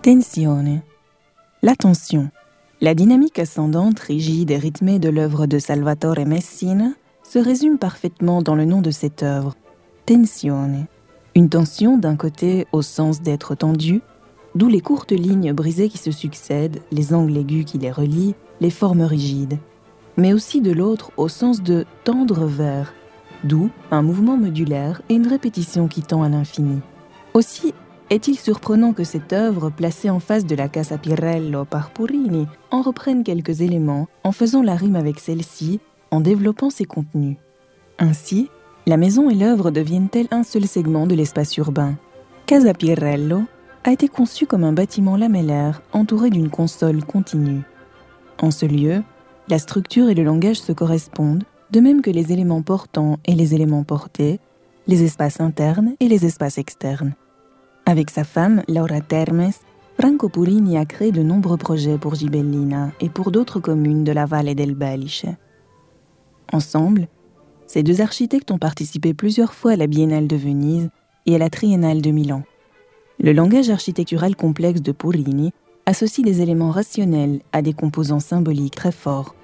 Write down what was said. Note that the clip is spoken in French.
Tensione. La tension. La dynamique ascendante, rigide et rythmée de l'œuvre de Salvatore Messina se résume parfaitement dans le nom de cette œuvre, tensione. Une tension d'un côté au sens d'être tendue, d'où les courtes lignes brisées qui se succèdent, les angles aigus qui les relient, les formes rigides. Mais aussi de l'autre au sens de tendre vers, d'où un mouvement modulaire et une répétition qui tend à l'infini. Aussi, est-il surprenant que cette œuvre, placée en face de la Casa Pirello par Purini, en reprenne quelques éléments en faisant la rime avec celle-ci, en développant ses contenus. Ainsi, la maison et l'œuvre deviennent-elles un seul segment de l'espace urbain. Casa Pirello a été conçu comme un bâtiment lamellaire entouré d'une console continue. En ce lieu, la structure et le langage se correspondent, de même que les éléments portants et les éléments portés, les espaces internes et les espaces externes. Avec sa femme, Laura Termes, Franco Purini a créé de nombreux projets pour Gibellina et pour d'autres communes de la Valle del Belice. Ensemble, ces deux architectes ont participé plusieurs fois à la Biennale de Venise et à la Triennale de Milan. Le langage architectural complexe de Purini associe des éléments rationnels à des composants symboliques très forts,